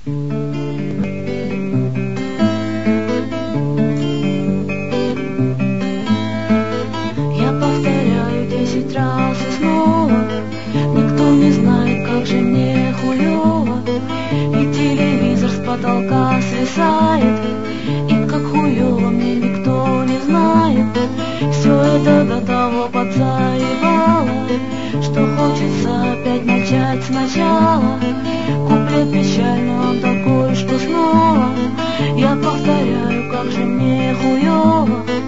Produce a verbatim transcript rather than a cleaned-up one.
Я повторяю десять раз и снова, никто не знает, как же мне хуёво. И телевизор с потолка свисает, и как хуёво мне никто не знает. Все это до того подзаебало, что хочется опять начать сначала. Куплет печальный, он такой, что снова я повторяю, как же мне хуёво.